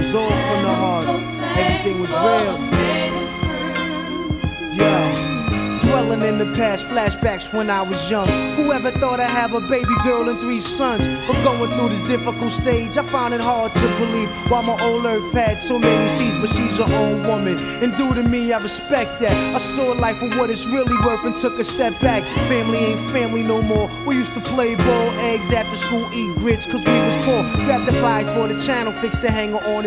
was all from the heart. Everything was real. Yeah. Dwelling in the past, flashbacks when I was young. Whoever thought I'd have a baby girl and 3 sons? But going through this difficult stage, I found it hard to believe. While my old earth had so many seeds, but she's her own woman. And due to me, I respect that. I saw life for what it's really worth and took a step back. Family ain't family no more. We used to play ball, eggs after school, eat grits, cause we was poor. Grab the pliers for the channel, fix the hanger on